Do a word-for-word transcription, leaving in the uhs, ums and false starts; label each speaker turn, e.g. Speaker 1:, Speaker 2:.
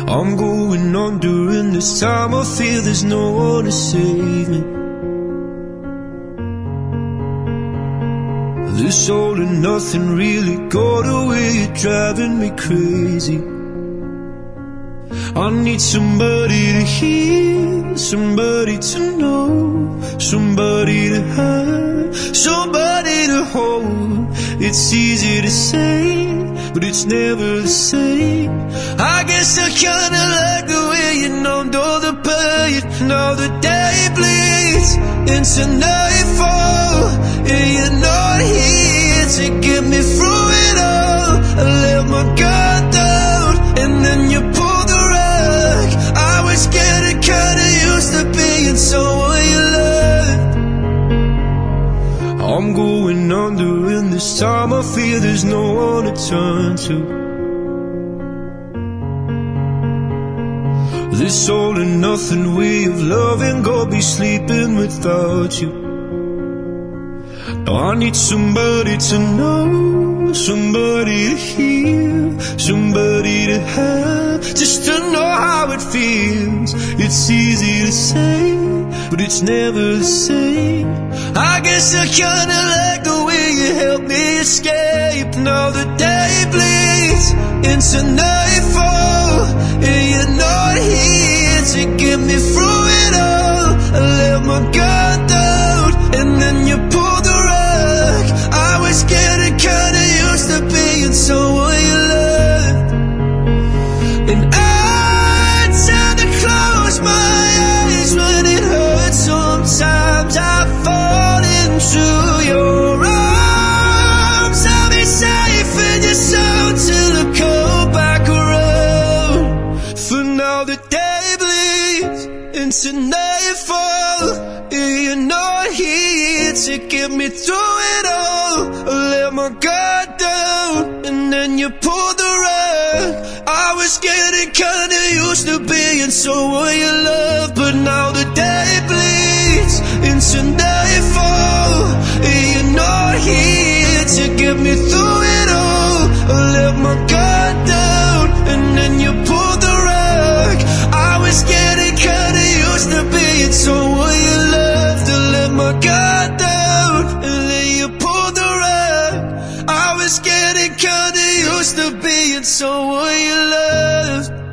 Speaker 1: I'm going on during this time. I feel there's no one to save me. This all and nothing really got away, you're driving me crazy. I need somebody to hear, somebody to know, somebody to have, somebody to hold. It's easy to say, but it's never the same. I guess I kinda like the way you numbed all the pain. Now the day bleeds into nightfall, and you're not here to get me through it all. I let my guard down, and then you pulled the rug. I was getting kinda used to being someone you loved. I'm going under, and this time I feel there's no one to turn to. This all and nothing way of loving, go be sleeping without you. Now I need somebody to know, somebody to hear, somebody to have, just to know how it feels. It's easy to say, but it's never the same. I guess I kinda like the way you help me escape. Now the day bleeds into nightfall, and you're not here to get me through it all. I let my guard down, and then you pulled the rug. I was getting kinda used to being someone you loved, and I tend to close my eyes when it hurts. Sometimes I fall into your arms. I'll be safe in your soul till I come back around. For now the day bleeds into nightfall, and you're not here to get me through it all. I let my guard down, and then you pulled the rug. I was getting kinda used to being someone you love, but now the day bleeds into nightfall, and you're not here to get me through it all. I let my guard down, and then you pulled the rug. I was getting kinda used to being someone you loved. I let my guard down, and then you pulled the rug. I was getting kinda used to being someone you loved.